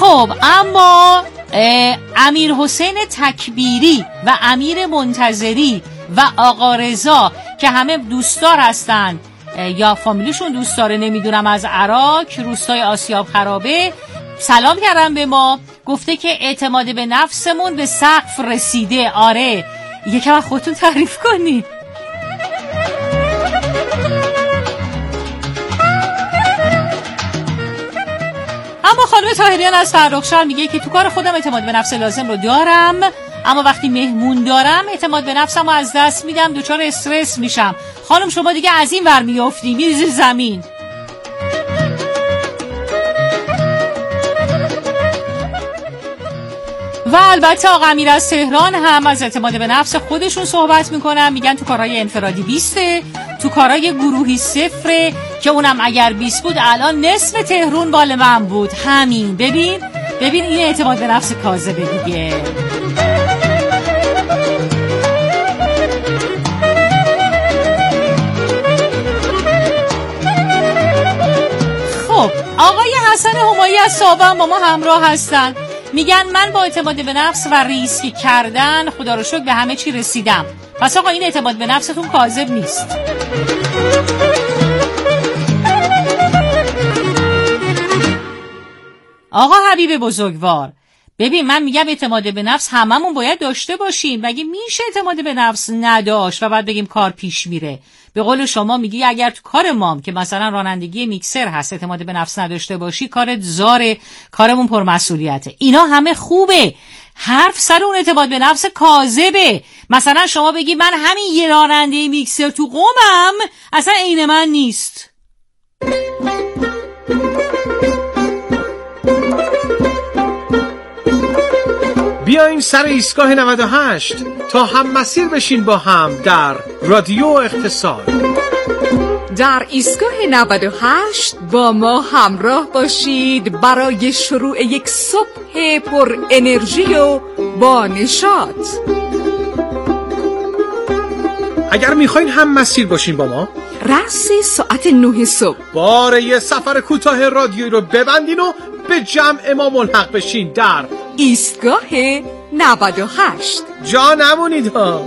خب اما امیر حسین تکبیری و امیر منتظری و آقا رضا که همه دوستدار هستن یا فامیلیشون دوست داره نمیدونم، از عراق روستای آسیاب خرابه سلام کردن به ما، گفته که اعتماد به نفسمون به سقف رسیده. آره یکم از خودتون تعریف کنی. اما خانم طاهریان از فرخشار میگه که تو کار خودم اعتماد به نفس لازم رو دارم، اما وقتی مهمون دارم اعتماد به نفسم رو از دست میدم، دچار استرس میشم. خانم شما دیگه از این ور میافتی میریزی زمین. و البته آقا امیر از تهران هم از اعتماد به نفس خودشون صحبت میکنن، میگن تو کارهای انفرادی 20، تو کارهای گروهی 0 که اونم اگر 20 بود الان نصف تهرون بال من بود. همین ببین این اعتماد به نفس کاذبه دیگه. خب آقای حسن همایی از صابان با ما همراه هستن، میگن من با اعتماد به نفس و ریسک کردن خدا رو شکر به همه چی رسیدم. پس آقا این اعتماد به نفستون کاذب نیست. آقا حبیب بزرگوار ببین من میگم اعتماد به نفس هممون باید داشته باشیم. مگه میشه اعتماد به نفس نداشت و بعد بگیم کار پیش میره؟ به قول شما میگی اگر تو کار مام که مثلا رانندگی میکسر هست اعتماد به نفس نداشته باشی کارت زاره، کارمون پرمسئولیته. اینا همه خوبه، حرف سر اون اعتماد به نفس کاذبه. مثلا شما بگی من همین یه راننده میکسر تو قومم اصلا عین من نیست. بیاین سر ایستگاه 98 تا هم مسیر بشین با هم در رادیو اقتصاد. در ایستگاه 98 با ما همراه باشید برای شروع یک صبح پر انرژی و با نشاط. اگر میخواین هم مسیر باشین با ما رأس ساعت 9 صبح باره یه سفر کوتاه رادیویی رو ببندین و به جمع ما ملحق بشین در ایستگاه 98. جا نمونید ها.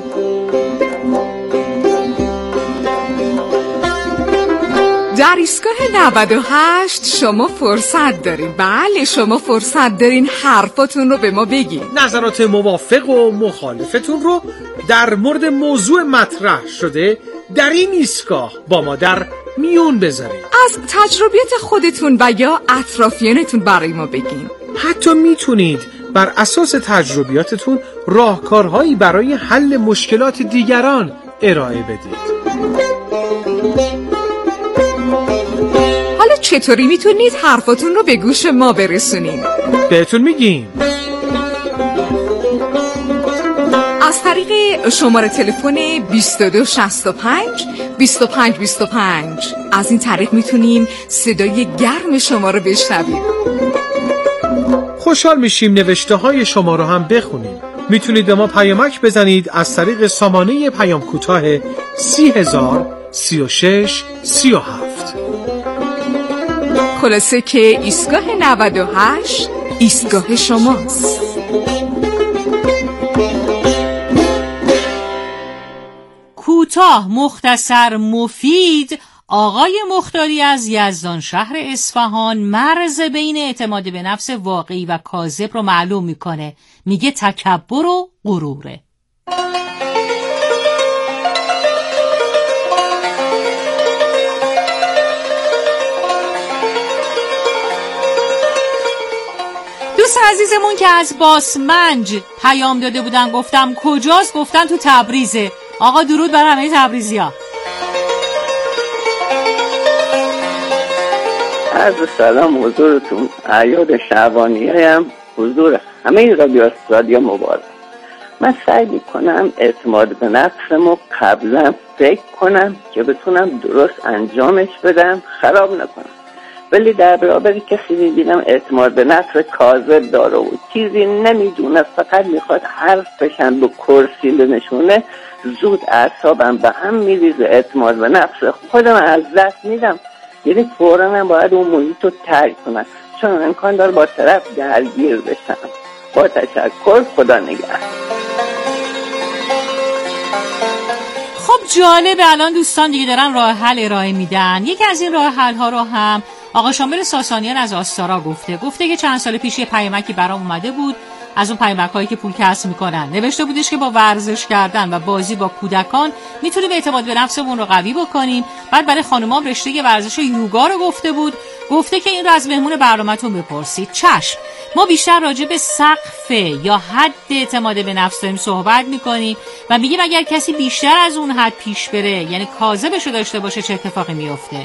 در ایستگاه 98 شما فرصت دارین، بله شما فرصت دارین حرفاتون رو به ما بگین، نظرات موافق و مخالفتون رو در مورد موضوع مطرح شده در این ایستگاه با ما در میون بذارید. از تجربیات خودتون و یا اطرافیانتون برای ما بگین. حتی میتونید بر اساس تجربیاتتون راهکارهایی برای حل مشکلات دیگران ارائه بدید. حالا چطوری میتونید حرفاتون رو به گوش ما برسونید؟ بهتون میگیم. از طریق شماره تلفن 2265 2525 از این طریق میتونین صدای گرم شما رو بشنوید. خوشحال میشیم نوشته های شما رو هم بخونیم. میتونید به ما پیامک بزنید از طریق سامانه پیام کوتاه 30,036 37. خلاصه که ایستگاه 98 ایستگاه شماست. کوتاه، مختصر، مفید. آقای مختاری از یزدان شهر اصفهان مرز بین اعتماد به نفس واقعی و کاذب رو معلوم میکنه. میگه تکبر و غروره. دوست عزیزمون که از باسمنج پیام داده بودن گفتم کجاست؟ گفتن تو تبریزه. آقا درود بر همه تبریزی‌ها. عرض سلام حضورتون. اعیاد شعبانیه هم حضور همه رادیو مبارک. من سعی میکنم اعتماد به نفسمو قبلا فکر کنم که بتونم درست انجامش بدم، خراب نکنم. ولی در برابر کسی میبینم اعتماد به نفس کاذب داره و چیزی نمیدونه، فقط میخواد حرف بشن به کرسی بنشونه، زود اعصابم به هم میریزه، اعتماد به نفس خودم از دست میدم. یعنی فوراً باید اون محیط رو ترک کنم. چون امکان داره با طرف درگیر بشم. با تشکر، خدا نگهدار. خب جالبه، الان دوستان دیگه دارن راه حل ارائه میدن. یکی از این راه حل ها رو هم آقا شامل ساسانیان از آستارا گفته که چند سال پیش یه پیامکی برام اومده بود، از اون پیامک‌هایی که پول کسب میکنن. نوشته بودش که با ورزش کردن و بازی با کودکان میتونیم اعتماد به نفسمون رو قوی بکنیم. بعد برای خانومام رشته ورزش یوگا رو گفته که این رو از مهمون برنامه‌تون بپرسید. چشم، ما بیشتر راجع به سقف یا حد اعتماد به نفس داریم صحبت میکنیم و میگیم اگر کسی بیشتر از اون حد پیش بره، یعنی کاذبش رو داشته باشه، چه اتفاقی میفته.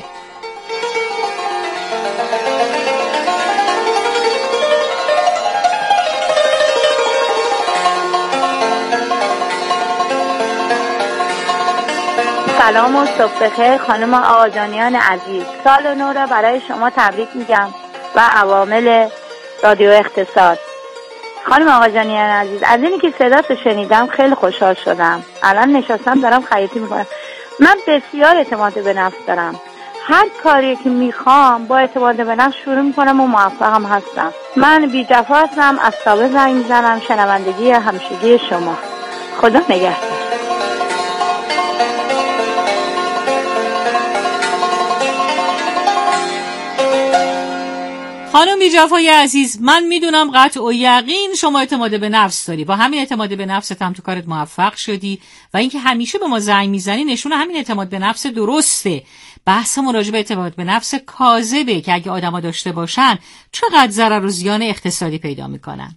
سلام و صبح بخیر خانم آقاجانیان عزیز. سال نو را برای شما تبریک میگم و عوامل رادیو اقتصاد. خانم آقاجانیان عزیز، از اینی که صداتو شنیدم خیلی خوشحال شدم. الان نشستم دارم خیاطی میکنم. من بسیار اعتماد به نفس دارم. هر کاری که میخوام با اعتماد به نفس شروع میکنم و موفقم هستم. من بی جفا هستم، از تابه زنگ میزنم. شنوندگی همیشگی شما. خدا نگهدار. خانم بی‌جفای عزیز، من میدونم قطع و یقین شما اعتماد به نفس داری. با همین اعتماد به نفست هم تو کارت موفق شدی و اینکه همیشه به ما زنگ میزنی نشون همین اعتماد به نفس درسته. بحثمون راجع به اعتماد به نفس کاذبه که اگه آدما داشته باشن چقدر ضرر و زیان اقتصادی پیدا میکنن.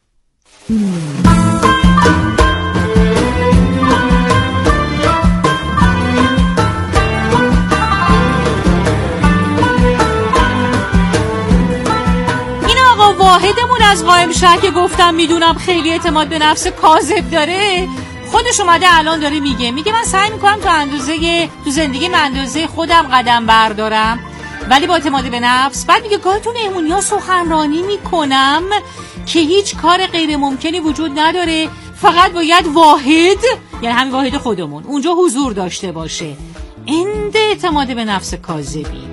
واحدمون از قائم شهر که گفتم میدونم خیلی اعتماد به نفس کاذب داره، خودش اومده الان داره میگه من سعی میکنم تو زندگی من اندازه خودم قدم بردارم ولی با اعتماد به نفس. بعد میگه گاهی تو مهمونی‌ها سخنرانی میکنم که هیچ کار غیر ممکنی وجود نداره، فقط باید واحد، یعنی همین واحد خودمون، اونجا حضور داشته باشه. این اعتماد به نفس کاذبی.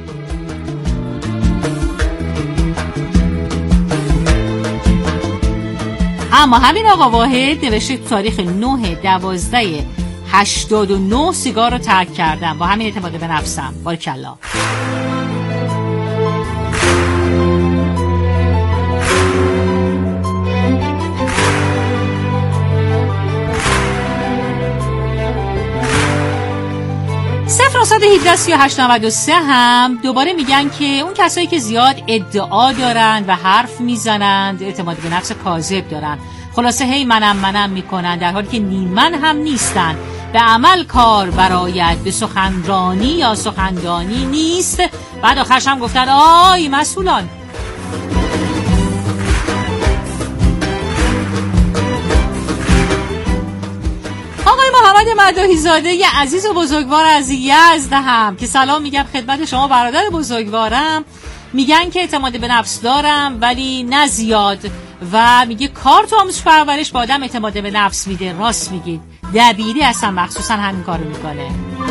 اما همین آقا واحد نوشته تاریخ 9/12/89 سیگار رو ترک کردم با همین اعتماد به نفسم. بارکالله. صفر 17 هم دوباره میگن که اون کسایی که زیاد ادعا دارن و حرف میزنند اعتماد به نفس کاذب دارن. خلاصه هی منم میکنن در حالی که نیمن هم نیستن. به عمل کار برایت، به سخنرانی یا سخندانی نیست. بعد آخرش هم گفتن آی مسئولان. آقای محمد مداحی زاده ی عزیز و بزرگوار از یزد هم که سلام میگم خدمت شما برادر بزرگوارم، میگن که اعتماد به نفس دارم ولی نه زیاد و میگه کار تو آموزش پرورش با آدم اعتماد به نفس میده. راست میگید، دبیری اصلا مخصوصا همین کارو میکنه.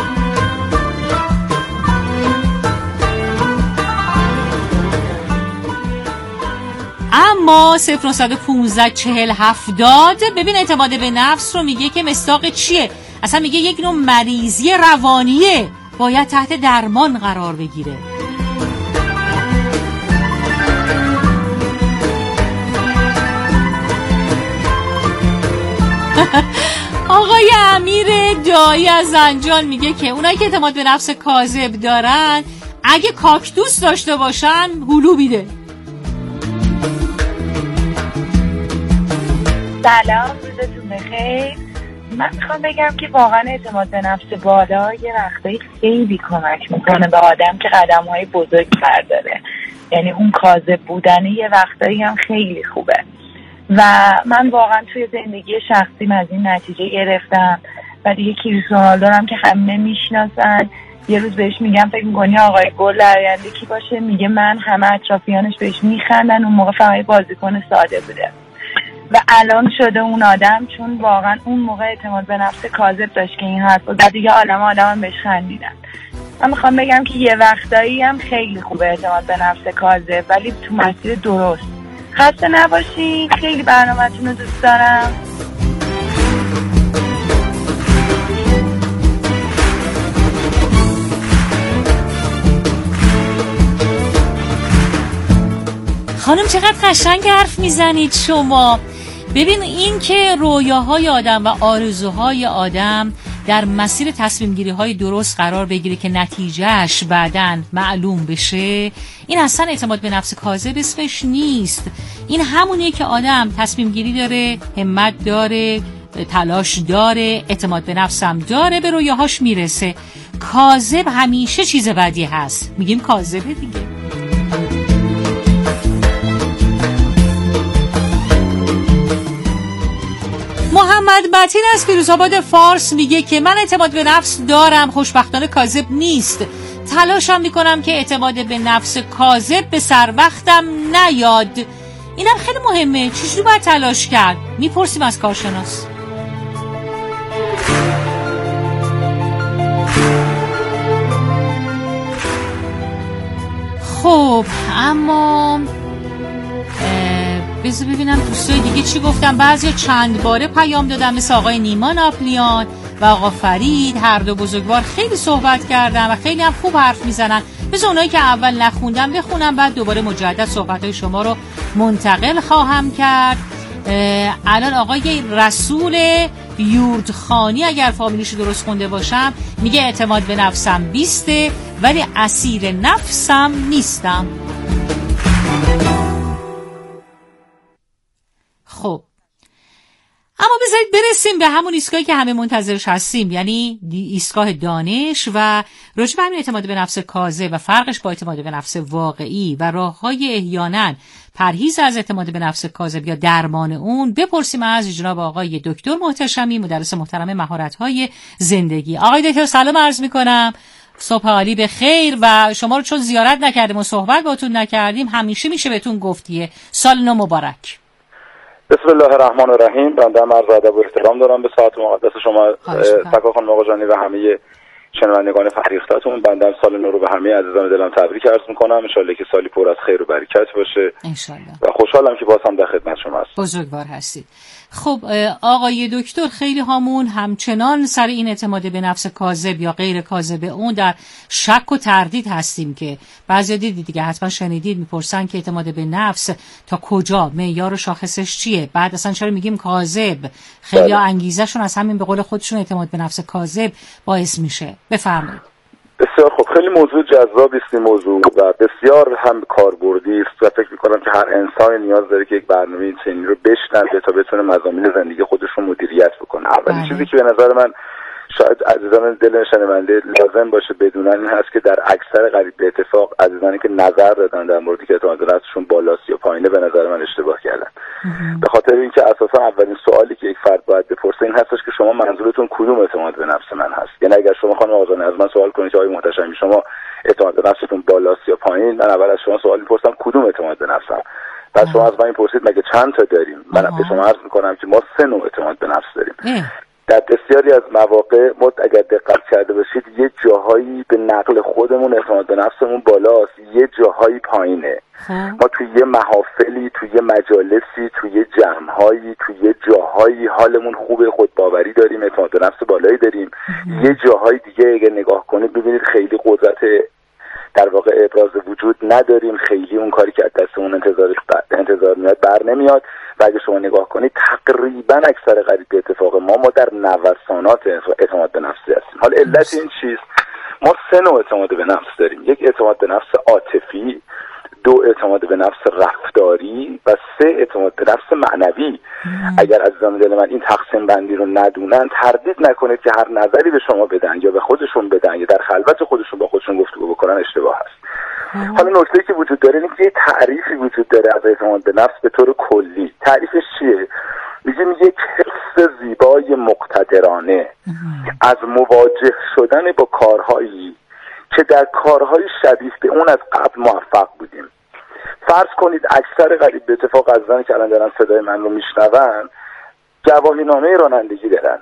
اما 0-915-40-70 ببین اعتماد به نفس رو میگه که مصداق چیه؟ اصلا میگه یک نوع مریضی روانیه، باید تحت درمان قرار بگیره. آقای امیر دایی از زنجان میگه که اونایی که اعتماد به نفس کاذب دارن اگه کاکتوس داشته باشن هلو بیده. سلام، روزتون بخیر. من میخوام بگم که واقعا اعتماد به نفس بالا یه وقتایی خیلی کمک میکنه به آدم که قدم‌های بزرگ برداره. یعنی اون کاذب بودن یه وقتایی هم خیلی خوبه و من واقعا توی زندگی شخصیم از این نتیجه گرفتم. ولی یکی سوال دارم که همه میشناسن، یه روز بهش میگم فکر میکنی آقای گل در آینده کی باشه؟ میگه من. همه اطرافیانش بهش میخندن. اون موقع فقط بازیکن ساده بوده و الان شده اون آدم، چون واقعا اون موقع اعتماد به نفس کاذب داشت که این حرف رو زد. دیگه آدم بهش خندیدن من میخوام بگم که یه وقتایی هم خیلی خوبه اعتماد به نفس کاذب، ولی تو مسیر درست. خسته نباشین، خیلی برنامه‌تون رو دوست دارم. خانم چقدر قشنگ حرف میزنید شما. ببین این که رویاهای آدم و آرزوهای آدم در مسیر تصمیم گیری های درست قرار بگیره که نتیجهش بعداً معلوم بشه، این اصلا اعتماد به نفس کاذب اسمش نیست. این همونیه که آدم تصمیم گیری داره، همت داره، تلاش داره، اعتماد به نفسم داره، به رویاهاش میرسه. کاذب همیشه چیز بدی هست، میگیم کاذبه دیگه. محمد متین از فیروزآباد فارس میگه که من اعتماد به نفس دارم، خوشبختانه کاذب نیست. تلاشم میکنم که اعتماد به نفس کاذب به سر وقتم نیاد. اینم خیلی مهمه. چجوری باید تلاش کرد؟ میپرسیم از کارشناس. خب اما بذار ببینم دوستای دیگه چی گفتم. بعضیا چند باره پیام دادن، مثل آقای نیما ناپلیان و آقا فرید، هر دو بزرگوار خیلی صحبت کردن و خیلی هم خوب حرف میزنن. مثل اونایی که اول نخوندم بخونم، بعد دوباره مجدد صحبتهای شما رو منتقل خواهم کرد. الان آقای رسول یوردخانی، اگر فامیلیشو درست خونده باشم، میگه اعتماد به نفسم 20 ولی اسیر نفسم نیستم. خب اما بذارید برسیم به همون ایستگاهی که همه منتظرش هستیم، یعنی ایستگاه دانش و راجع به همین اعتماد به نفس کاذب و فرقش با اعتماد به نفس واقعی و راه‌های احیانا پرهیز از اعتماد به نفس کاذب یا درمان اون بپرسیم از جناب آقای دکتر محتشمی، مدرس محترم مهارت‌های زندگی. آقای دکتر سلام عرض می‌کنم، صبح عالی به خیر. و شما رو چون زیارت نکردیم و صحبت باتون نکردیم، همیشه میشه بهتون گفتیه سال نو مبارک. بسم الله الرحمن الرحیم. بنده هم عرض ادب و احترام دارم به ساعت مقدس شما سکا خانم آقا جانی و همه شنوندگان فریختتون. بنده هم سال نو رو به همه عزیزان دلم تبریک عرض میکنم. ان شاءالله که سالی پر از خیر و برکت باشه ان شاءالله. و خوشحالم که باز هم در خدمت شما هستم. بزرگوار هستید. خب آقای دکتر، خیلی هامون همچنان سر این اعتماد به نفس کاذب یا غیر کاذب اون در شک و تردید هستیم که بعضی دیدید دیگه، حتما شنیدید، میپرسن که اعتماد به نفس تا کجا، معیار و شاخصش چیه، بعد اصلا چرا میگیم کاذب. خیلی انگیزشون از همین به قول خودشون اعتماد به نفس کاذب باعث میشه. بفرمایید. بسیار خوب، خیلی موضوع جذابی است این موضوع و بسیار هم کاربردی است و فکر می‌کنم که هر انسان نیاز داره که یک برنامه چنین رو بشنوه تا بتونه مضامین زندگی خودش رو مدیریت بکنه. اولین چیزی که به نظر من شاید عزیزان دل شنونده لازم باشه بدونن این هست که در اکثر قریب به اتفاق عزیزانی که نظر دادن در موردی که اعتماد به نفسشون بالاست یا پایینه، به نظر من اشتباه کردن. به خاطر اینکه اساسا اولین سوالی که یک فرد باید بپرسه این هستش که شما منظورتون کدوم اعتماد به نفس من هست. یعنی اگر شما خانم آقا از من سوال کنید که آقای محتشمی شما اعتماد به نفستون بالاست یا پایین، من اول از شما سوال می‌پرسم کدوم اعتماد به نفسم. بعد شما از من می‌پرسید مگه چند تا داریم؟ من به شما عرض می‌کنم که ما 3 نوع اعتماد به نفس داریم. در بسیاری از مواقع ما اگر دقت کرده باشید یه جاهایی به نقل خودمون اعتماد به نفسمون بالاست، یه جاهایی پایینه. ما توی یه محافلی، توی یه مجالسی، توی یه جمع‌هایی، توی یه جاهایی حالمون خوبه، خودباوری داریم، اعتماد به نفس بالایی داریم. یه جاهای دیگه اگر نگاه کنید ببینید خیلی قدرت در واقع ابراز وجود نداریم، خیلی اون کاری که از دستمون انتظار میاد بر نمیاد. و اگه شما نگاه کنید تقریبا اکثر قریب به اتفاق ما در نوسانات اعتماد به نفسی هستیم. حالا علت این چیست؟ ما 3 نوع اعتماد به نفس داریم. یک اعتماد به نفس عاطفی، 2 اعتماد به نفس رفتاری و 3 اعتماد به نفس معنوی. اگر عزیزان دل من این تقسیم بندی رو ندونن، تردید نکنید که هر نظری به شما بدن یا به خودشون بدن یا در خلوت خودشون با خودشون گفتگو بکنن اشتباه هست. حالا نکته‌ای که وجود داره اینه که یه تعریفی وجود داره از اعتماد به نفس به طور کلی. تعریفش چیه؟ میگه یک حس زیبای مقتدرانه از مواجه شدن با کارهایی که در کارهای شبیه به اون از قبل موفق بودیم. فرض کنید اکثر قریب به اتفاق عزیزانی که الان دارن صدای من رو میشنون گواهینامه رانندگی دارن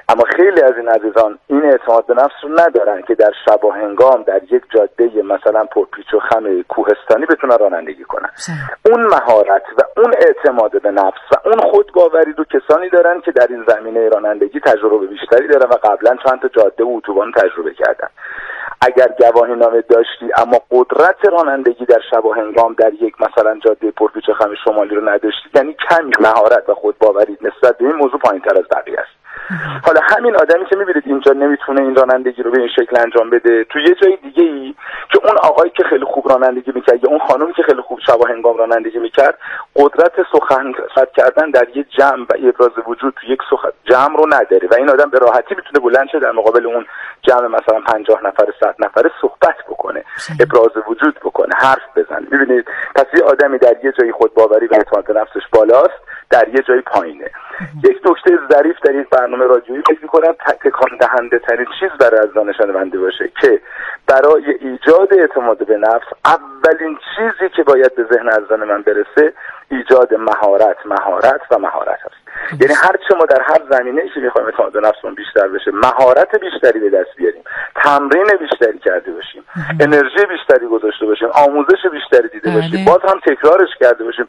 اما خیلی از این عزیزان این اعتماد به نفس رو ندارن که در شب و هنگام در یک جاده مثلا پرپیچ و خم کوهستانی بتونن رانندگی کنن. اون مهارت و اون اعتماد به نفس و اون خودباوری رو کسانی دارن که در این زمینه رانندگی تجربه بیشتری دارن و قبلا چند تا جاده و اتوبان تجربه کردن. اگر گواهی نامه داشتی اما قدرت رانندگی در شب و هنگام در یک مثلا جاده پرپیچ و خم شمالی رو نداشتی، یعنی کمی مهارت و خودباوری نسبت به این موضوع پایین‌تر از بقیه است. حالا همین آدمی که می‌بینید اینجا نمیتونه این رانندگی رو به این شکل انجام بده، تو یه جای دیگه‌ای که اون آقایی که خیلی خوب رانندگی می‌کرد یا اون خانومی که خیلی خوب شب و هنگام رانندگی می‌کرد، قدرت سخن کردن در یه جمع و ابراز وجود تو یک جمع رو نداره و این آدم به راحتی میتونه بلند شه در مقابل اون جمع مثلا 50 نفر 100 نفره صحبت بکنه، ابراز وجود بکنه، حرف بزنه. ببینید پس یه آدمی در یه جایی خودباوری و اعتماد به نفسش بالاست، در یه جایی پایینه. یک نکته ظریف در این برنامه رادیویی فکر می‌کنم تکان دهنده ترین چیز برای از دانشمنده باشه که برای ایجاد اعتماد به نفس اولین چیزی که باید به ذهن از من برسه ایجاد مهارت است. یعنی هر چه ما در هر زمینه‌ای که می‌خوایم اعتماد به نفسمون بیشتر بشه، مهارت بیشتری به دست بیاریم، تمرین بیشتری کرده باشیم، انرژی بیشتری گذاشته باشیم، آموزش بیشتری دیده باشیم، باز هم تکرارش کرده باشیم،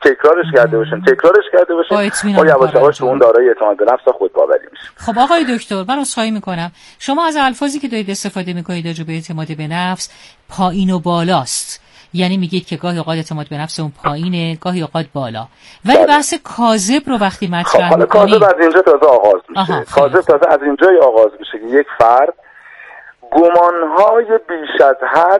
ما یواش یواش اون دارای اعتماد به نفس و خودباوری میشیم. خب آقای دکتر، من عذرخواهی می‌کنم، شما از الفاظی که دارید استفاده می‌کنید راجع به اعتماد به نفس پایین و بالاست، یعنی میگید که گاهی اوقات اعتماد به نفس اون پایینه، گاهی اوقات بالا، ولی بحث کاذب رو وقتی مطرح می‌کنید، کاذب از اینجا تازه آغاز میشه. کاذب تازه از اینجای آغاز میشه که یک فرد گمانهای بیش از حد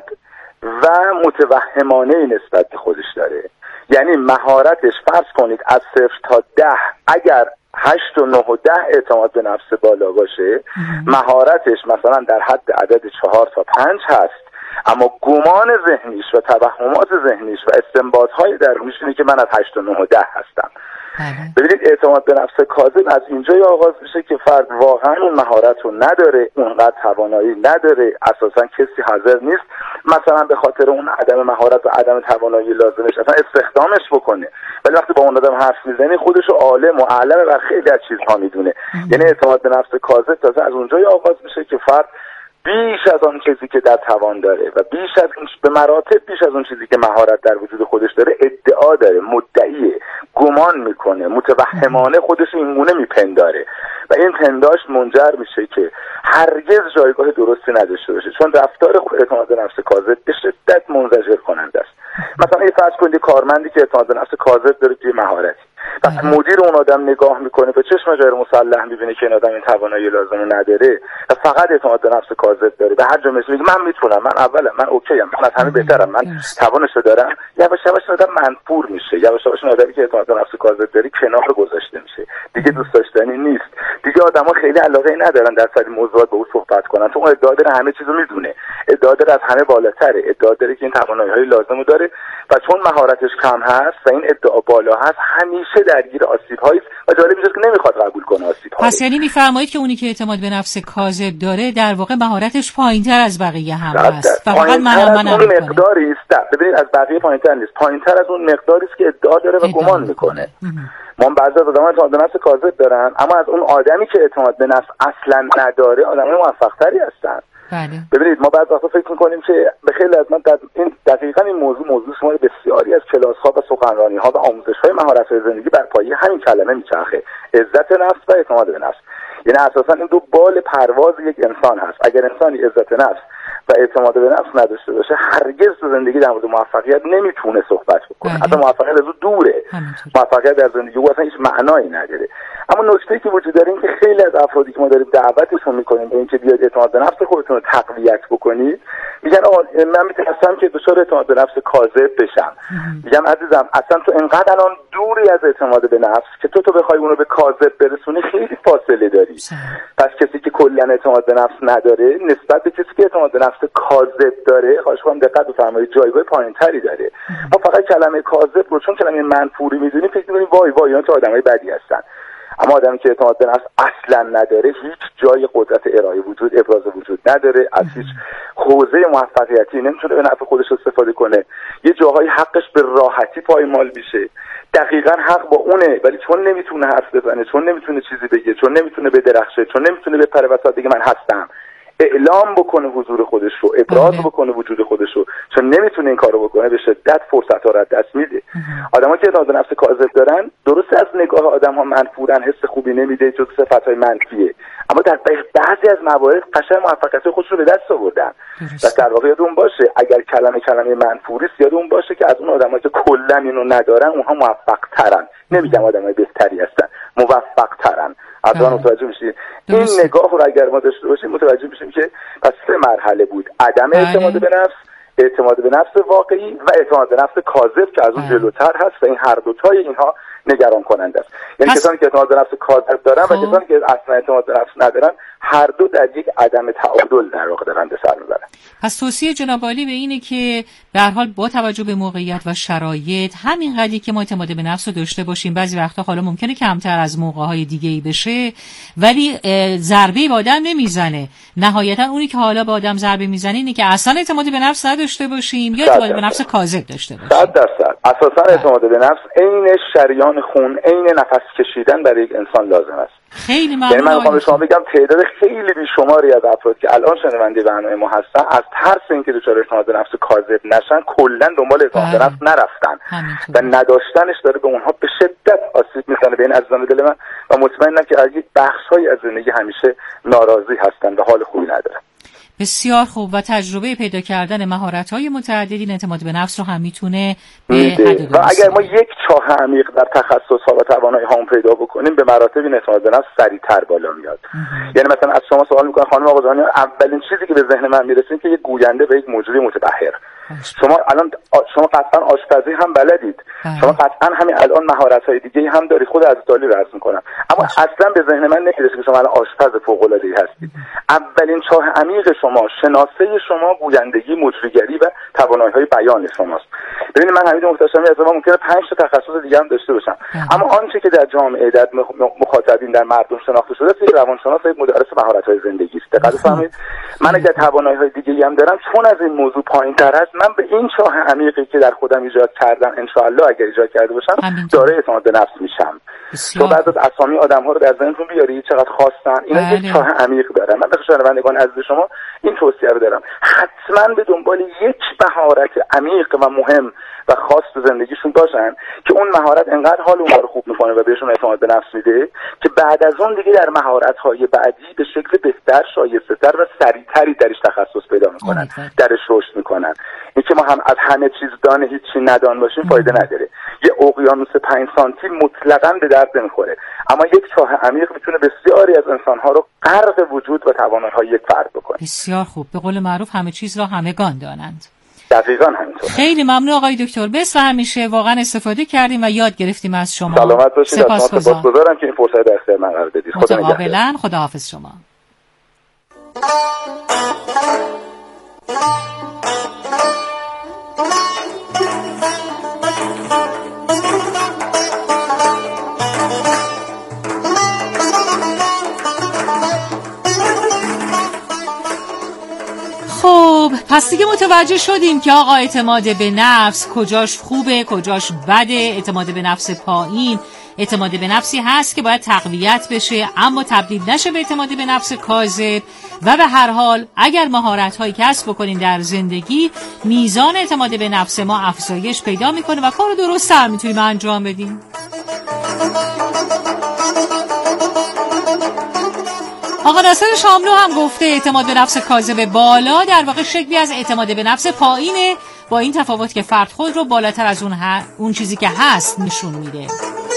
و متوهمانه نسبت به خودش داره. یعنی مهارتش فرض کنید از 0 تا 10 اگر 8 و 9 و 10 اعتماد به نفس بالا باشه، مهارتش مثلا در حد عدد 4 تا 5 هست، اما گمان ذهنیش و توهمات ذهنیش و استنباط‌های درونیش اینه که من از 8 و 9 و 10 هستم. ببینید اعتماد به نفس کاذب از اینجای آغاز میشه که فرد واقعا اون مهارت رو نداره، اونقدر توانایی نداره، اساسا کسی حاضر نیست مثلا به خاطر اون عدم مهارت و عدم توانایی لازمش اصلا استخدامش بکنه، ولی وقتی با اون آدم حرف میزنی خودش رو عالم و اعلم و خیلی از چیزها میدونه. یعنی اعتماد به نفس کاذب تازه از اونجای آغاز میشه که فرد بیش از اون چیزی که در توان داره و بیش از اون به مراتب بیش از اون چیزی که مهارت در وجود خودش داره ادعا داره، مدعیه، گمان میکنه، متوهمانه خودش اینگونه میپنداره و این پنداش منجر میشه که هرگز جایگاه درستی نداشته باشه، چون رفتار اعتماد به نفس کاذب به شدت منزجر کننده است. مثلا یه فرض کنید کارمندی که اعتماد به نفس کاذب داره توی مهارتی، وقتی مدیر اون آدم نگاه میکنه به چشم غیر مسلح میبینه که این آدم این توانایی لازم نداره و فقط اعتماد به نفس کاذب داره، به هر جا میگه من میتونم، من اولم، من اوکی ام، من از همه بهترم، من توانشو دارم، یواش یواش آدم منفور میشه، یواش یواش آدمی که اعتماد به نفس کاذب داره کنار گذاشته میشه، دیگه دوست داشتنی نیست، دیگه آدما خیلی علاقه ندارن در سری موضوعات با او صحبت کنن، چون ادعا داره همه چیزو میدونه، ادعا داره از همه بالاتره، ادعا داره که این توانایی‌های لازمو داره و چون مهارتش کم هست و این ادعا بالا هست همیشه درگیر آسیب‌هایی و جالب میشه که نمیخواد قبول کنه آسیب‌ها. پس یعنی میفرمایید که اونی که اعتماد به نفس کاذب داره در واقع مهارتش پایین‌تر از بقیه هم هست. فقط من اون مقداری است. ببینید از بقیه پایین‌تر نیست. پایین‌تر از اون مقداری است که ادعا داره و گمان میکنه. ما بعضی از آدم‌ها اعتماد به نفس کاذب دارن، اما از اون آدمی که اعتماد به نفس اصلا نداره آدمای موفق‌تری هستن. بله. ببینید ما بعضی وقتا فکر می‌کنیم که به خیلی از من دقیقاً این موضوع شمال بسیاری از کلاس‌ها و سخنرانی‌ها و آموزش‌های مهارت‌های زندگی بر پایه همین کلمه میچرخه، عزت نفس و اعتماد به نفس. یعنی اساساً این دو بال پرواز یک انسان هست. اگر انسانی عزت نفس و اعتماد به نفس نداشته باشه هرگز تو زندگی در مورد موفقیت نمیتونه صحبت بکنه. اصلا موفقیت از اون دوره. موفقیت در زندگی او اصلا هیچ معنایی نداره. اما نکته‌ای که وجود داره این که خیلی از افرادی که ما داریم دعوتشون می‌کنیم به اینکه بیاید اعتماد به نفس خودتون رو تقویت بکنید، میگن آقا من میترسم که دچار اعتماد به نفس کاذب بشم. میگم عزیزم اصلا تو انقدر الان دوری از اعتماد به نفس که تو بخوای اون رو به کاذب برسونی خیلی فاصله داری. پس کسی که کلا اعتماد به نفس نداره نسبت به کسی که اعتماد به نفس کاذب داره، خواهش می‌کنم دقت بفرمایید، جایگاه پایین‌تری داره. ما فقط کلمه کاذب رو چون کلمه منفوری می‌دونیم فکر می‌کنیم وای اینا تو آدمای بدی هستن. اما آدمی که اعتماد به نفس اصلا نداره هیچ جای قدرت ارائه وجود، ابراز وجود نداره، از هیچ حوزه موفقیتی نمیتونه به نفع خودش استفاده کنه. یه جاهای حقش به راحتی پایمال میشه، دقیقاً حق با اونه، ولی چون نمیتونه حرف بزنه، چون نمیتونه چیزی بگه، چون نمیتونه بدرخشه، چون نمیتونه بپره وسط دیگه من هستم، اعلام بکنه حضور خودش رو، ابراز بکنه وجود خودش رو، چون نمیتونه این کارو بکنه به شدت فرصت‌ها رو از دست میده. آدم‌ها که اعتماد به نفس کاذب دارن، درست از نگاه آدم‌ها منفورن، حس خوبی نمیده، جز صفات‌های منفیه، اما در بعضی از موارد قشنگ موفقیت خودش رو به دست آوردن. و در واقع یادمون باشه اگر کلمه منفوری است، یادمون باشه که از اون آدمایی که کلا اینو ندارن اونها موفق‌ترن. نمیگم آدمای بهتری هستن، موفق‌ترن. الان متوجه میشی این نگاه رو اگر ما داشته باشیم متوجه میشیم که پس 3 مرحله بود: عدم اعتماد به نفس، اعتماد به نفس واقعی و اعتماد به نفس کاذب که از اون جلوتر هست و این هر دوتای اینها نگران کننده است. یعنی کسانی که اعتماد به نفس کاذب دارن و کسانی که اصلا اعتماد به نفس ندارن هر دو در یک عدم تعادل در واقع دارن به سر میبرن. پس توصیه جناب عالی به اینه که به هر حال با توجه به موقعیت و شرایط همین قدری که ما اعتماد به نفس رو داشته باشیم، بعضی وقتا حالا ممکنه کمتر از موقع‌های دیگه‌ای بشه ولی ضربه به آدم نمیزنه. نهایتا اونی که حالا به آدم ضربه میزنه اینه که اصلا اعتماد به نفس نداشته باشیم یا اعتماد به نفس کاذب داشته باشیم. 100% اساسا اعتماد به نفس عین شریان خون، عین نفس کشیدن برای یک انسان لازم است. خیلی ممنون. یعنی من میخوام به شما بگم تعداد خیلی بیشماری از افراد که الان شنونده برنامه ما هستن از ترس اینکه دچار اعتماد به نفس کاذب نشن کلا دنبال اعتماد به نفس نرفتن و نداشتنش داره به اونها به شدت آسیب میزنه. به این عزیزان دل من و مطمئنم که از یک بخش‌هایی از زندگی همیشه ناراضی هستن و حال خوبی ندارن. بسیار خوب. و تجربه پیدا کردن مهارت‌های متعددی اعتماد به نفس رو هم میتونه به حد و اگر ما یک چاه عمیق در تخصص‌ها و توانایی‌هامون پیدا بکنیم به مراتب این اعتماد به نفس سریع‌تر بالا میاد. یعنی مثلا از شما سوال می‌کنم خانم آقاجانیان، اولین چیزی که به ذهن من میرسه که یک گوینده و یک مجری متبحر. شما قطعا آشپزی هم بلدید، شما قطعا همین الان مهارت‌های دیگه هم دارید، خود از تالی رو عرض می‌کنم، اما اصلا به ذهن من نمیرسه که شما الان آشپز فوق‌العاده‌ای هستید. اولین چاه عمیق شما شناسه شما گویندگی، مجریگری و توانایی‌های بیان شماست. ببینید من حمید محتشمی از ما ممکنه 5 تا تخصص دیگه هم داشته باشم، اما آنچه که در جامعه در مخاطبین در مردم شناخته شده است، یک روانشناس، یک مدرس مهارت‌های زندگی است. دقت فرمایید. من اگر توانایی‌های دیگه‌ای هم دارم، چون از این موضوع پایین‌تر است، من به این چاه عمیقی که در خودم ایجاد کردم ان شاء الله اگر ایجاد کرده باشم دارای اعتماد به نفس میشم. تو بعد از اسامی آدم‌ها رو در ذهنتون بیاری چقدر خواستن، اینا یک چاه عمیق دارن. من به شنوندگان عزیز شما این توصیه رو دارم، حتما به دنبال یک مهارت عمیق و مهم و خاص تو زندگیشون باشن که اون مهارت انقدر حال اونها رو خوب میکنه و بهشون اعتماد به نفس میده که بعد از اون دیگه در مهارت‌های بعدی به شکل بهتر، شایسته‌تر و سریعتری درش تخصص پیدا میکنن، درش رشد میکنن. این که ما هم از همه چیز دانه هیچی ندان باشیم فایده نداره. یه اقیانوس 5 سانتی مطلقاً به درد نمیخوره، اما یک چاه عمیق میتونه بسیاری از انسان‌ها رو غرق وجود و توانایی‌های یک فرد بکنه. بسیار خوب. به قول معروف همه چیز را همگان دانند. دقیقاً همینطور. خیلی ممنون آقای دکتر. مثل همیشه واقعا استفاده کردیم و یاد گرفتیم از شما. سلامت باشید. سپاسگزارم که این فرصت در اختیار من قرار دادید. خدا نگهدار. متقابلا. خداحافظ شما. خب پس دیگه متوجه شدیم که آقا اعتماد به نفس کجاش خوبه کجاش بده. اعتماد به نفس پایین اعتماد به نفسی هست که باید تقویت بشه اما تبدیل نشه به اعتماد به نفس کاذب. و به هر حال اگر مهارت هایی کسب بکنیم در زندگی میزان اعتماد به نفس ما افزایش پیدا میکنه و کار درست هم میتونیم انجام بدیم. آقا ناصر شاملو هم گفته اعتماد به نفس کاذب بالا در واقع شکلی از اعتماد به نفس پایینه، با این تفاوت که فرد خود رو بالاتر از اون چیزی که هست نشون میده.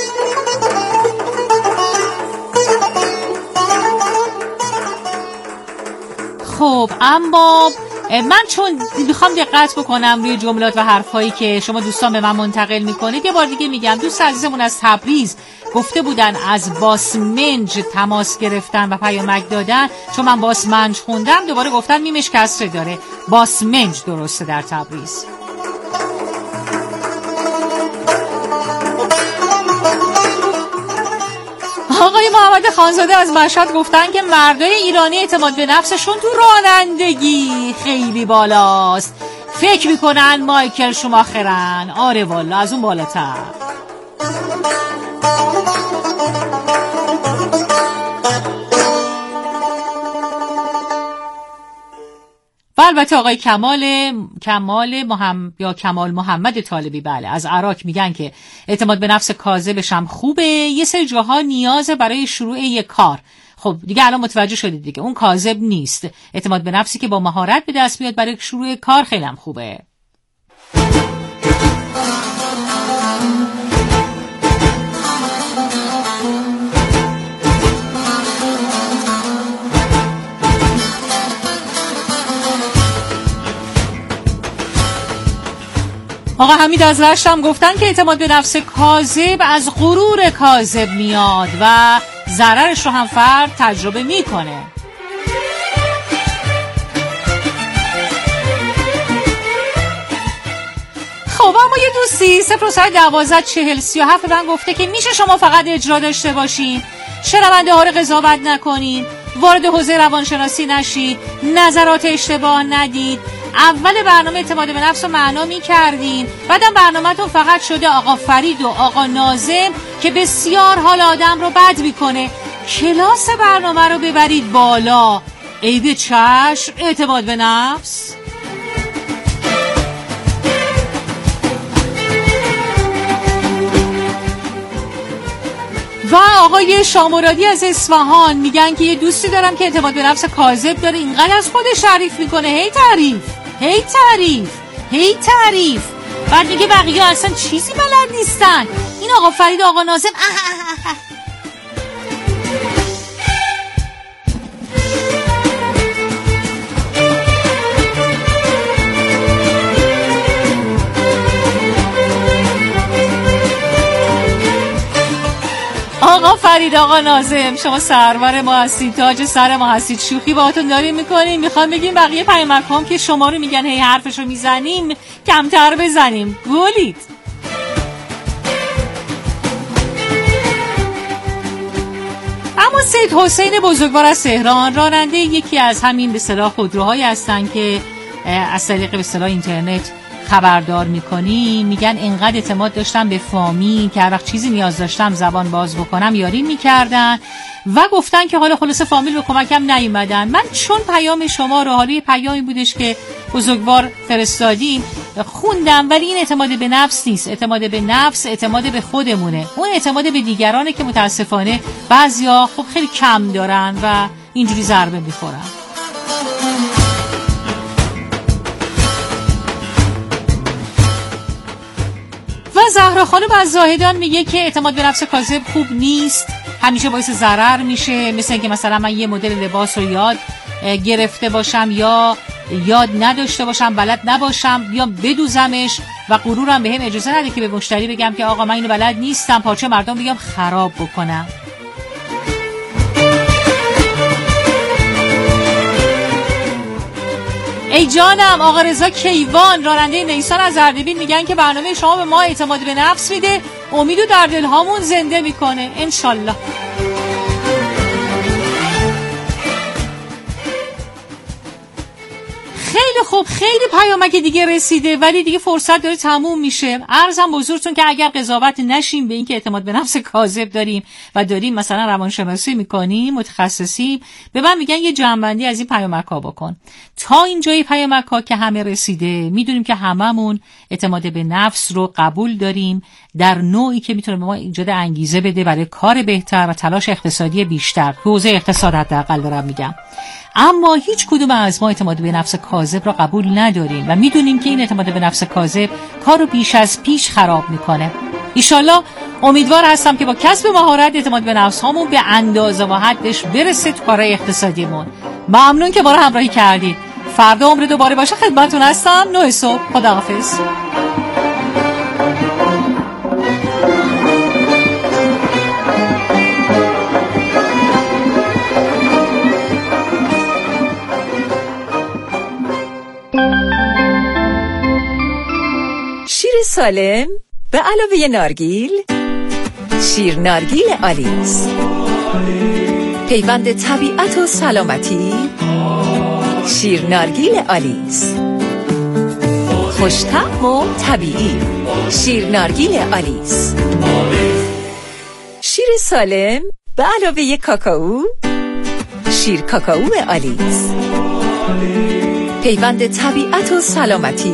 خب اما من چون میخوام دقت بکنم روی جملات و حرفایی که شما دوستان به من منتقل میکنید، یه بار دیگه میگم دوست عزیزمون از تبریز گفته بودن از باسمنج تماس گرفتن و پیامک دادن، چون من باسمنج خوندم دوباره گفتن میمش کسره داره، باسمنج درسته در تبریز. آقای محمد خانزاده از مشهد گفتن که مردای ایرانی اعتماد به نفسشون تو رانندگی خیلی بالاست، فکر میکنن مایکل شوماخرن. آره والا از اون بالاتر. و البته آقای کمال محمد طالبی بله از عراق میگن که اعتماد به نفس کاذبش هم خوبه، یه سری جاها نیازه برای شروع یک کار. خب دیگه الان متوجه شدید دیگه اون کاذب نیست، اعتماد به نفسی که با مهارت به دست میاد برای شروع کار خیلی هم خوبه. آقا حمید از رشت هم گفتن که اعتماد به نفس کاذب از غرور کاذب میاد و ضررش رو هم فرد تجربه میکنه. خب اما یه دوستی 012-40-37 من گفته که میشه شما فقط اجرا داشته باشین، شنونده ها رو قضاوت نکنین، وارد حوزه روانشناسی نشید، نظرات اشتباه ندید. اول برنامه اعتماد به نفس رو معنا می‌کردین، بعدم برنامه‌تون فقط شده آقا فرید و آقا ناظم که بسیار حال آدم رو بد میکنه. کلاس برنامه رو ببرید بالا. عیب چشم، اعتماد به نفس. و آقای شامرادی از اصفهان میگن که یه دوستی دارم که اعتماد به نفس کاذب داره، اینقدر از خودش تعریف میکنه، هی تعریف بعد میگه بقیه اصلا چیزی بلد نیستن. این آقا فرید آقا ناظم آقا فرید آقا ناظم شما سرور ما هستید، تاج سر ما هستید، شوخی باهاتون داریم میکنیم. میخوام بگیم بقیه پیامک‌هام که شما رو میگن هی حرفشو میزنیم کمتر بزنیم، گولید. اما سید حسین بزرگوار از تهران راننده یکی از همین به اصطلاح خودروهایی هستن که از طریق به اصطلاح اینترنت خبردار میکنی، میگن اینقدر اعتماد داشتم به فامی که هر وقت چیزی نیاز داشتم زبان باز بکنم یاری میکردن و گفتن که حالا خلاصه فامیل به کمکم نیومدن. من چون پیام شما رو، حالا یه پیامی بودش که بزرگوار فرستادیم خوندم، ولی این اعتماد به نفس نیست. اعتماد به نفس اعتماد به خودمونه، اون اعتماد به دیگرانه که متاسفانه بعضیا خب خیلی کم دارن و اینجوری ضربه میخورن. زهرا خانم از زاهدان میگه که اعتماد به نفس کاذب خوب نیست، همیشه باعث ضرر میشه. مثل اینکه مثلا من یه مدل لباس رو یاد گرفته باشم یا یاد نداشته باشم، بلد نباشم یا بدوزمش و غرورم بهم اجازه نده که به مشتری بگم که آقا من اینو بلد نیستم، پارچه مردم بگم خراب بکنم. ای جانم آقا رضا کیوان راننده نیسان از اردبیل میگن که برنامه شما به ما اعتماد به نفس میده، امیدو در دلهامون زنده میکنه انشالله. خیلی خوب، خیلی پیامک دیگه رسیده ولی دیگه فرصت داره تموم میشه. عرضم بزرگتون که اگر قضاوت نشیم به این که اعتماد به نفس کاذب داریم و داریم مثلا روانشناسی میکنیم متخصصیم، به من میگن یه جمع‌بندی از این پیامک ها بکن. تا اینجای پیامک ها که همه رسیده میدونیم که هممون اعتماد به نفس رو قبول داریم در نوعی که میتونه به ما ایجاد انگیزه بده برای کار بهتر و تلاش اقتصادی بیشتر. حوزه اقتصاد حداقل دارم میگم. اما هیچ کدوم از ما اعتماد به نفس کاذب را قبول نداریم و میدونیم که این اعتماد به نفس کاذب کارو بیش از پیش خراب میکنه. ایشالله امیدوار هستم که با کسب مهارت اعتماد به نفس هامون به اندازه و حدش برسه تو کارهای اقتصادیمون. ممنون که ما رو همراهی کردید. فردا عمر دوباره باشه خدمتتون هستم 9 صبح. خداحافظ. شیر سالم به علاوه نارگیل، شیر نارگیل آلیس. پیوند طبیعت و سلامتی. شیر نارگیل آلیس، خوش‌طعم و طبیعی. شیر نارگیل آلیس، شیر سالم به علاوه کاکائو. شیر کاکائو آلیس، پیوند طبیعت و سلامتی.